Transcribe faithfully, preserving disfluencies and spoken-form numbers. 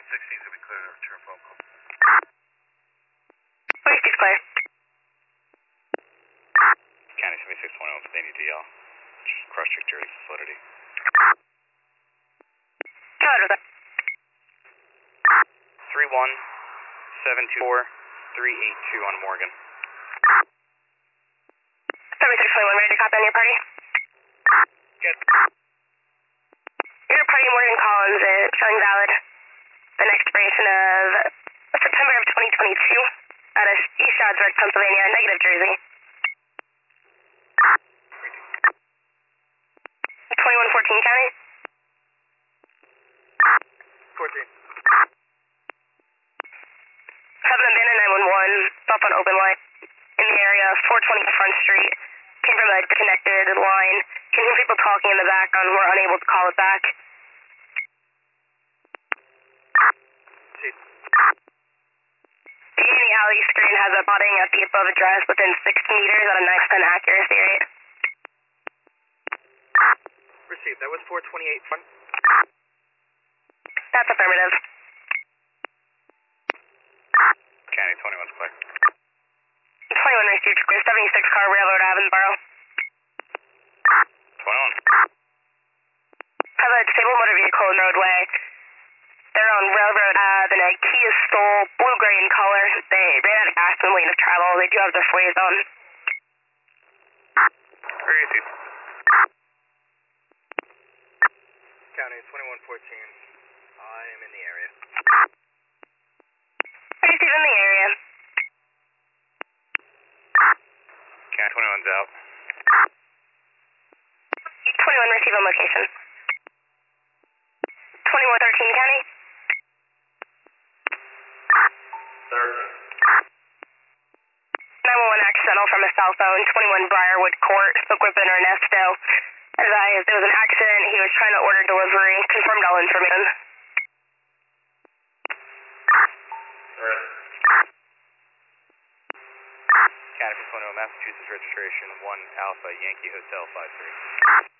sixteen to be clear to return phone call. forty-six clear. County seventy-six twenty-one, Pennsylvania D L. Cross-check jury facility. Go ahead with that. three one seven two four three eight two on Morgan. seventy-six twenty-one, ready to copy on your party? Good. Your party Morgan Collins is showing valid. An expiration of September of twenty twenty-two out of East Stroudsburg, Pennsylvania, negative Jersey. twenty-one fourteen County? fourteen. Have an abandoned nine one one, stop on open line. In the area, four twenty Front Street. Came from a disconnected line. Can hear people talking in the background. We're unable to call it back. The Annie Alley screen has a botting at the above address within sixty meters at a nine percent accuracy rate. Received. That was four twenty-eight front. That's affirmative. County twenty-one's clear. twenty-one received clear. seventy-six car Railroad Avenue, Borough. twenty-one. Have a disabled motor vehicle in roadway. They're on Railroad Ave in a Kia Soul, blue-gray in color. They ran out of gas in the lane of travel. They do have their flares on. Received. County twenty-one fourteen. I am in the area. Received in the area. County twenty-one's out. twenty-one received on location. twenty-one thirteen County? thirteen. nine one one accidental from a cell phone, twenty-one Briarwood Court, spoke with an Ernesto. Advised there was an accident, he was trying to order delivery, confirmed all information. Alright. County from twenty-one, Massachusetts registration, one Alpha Yankee Hotel five three.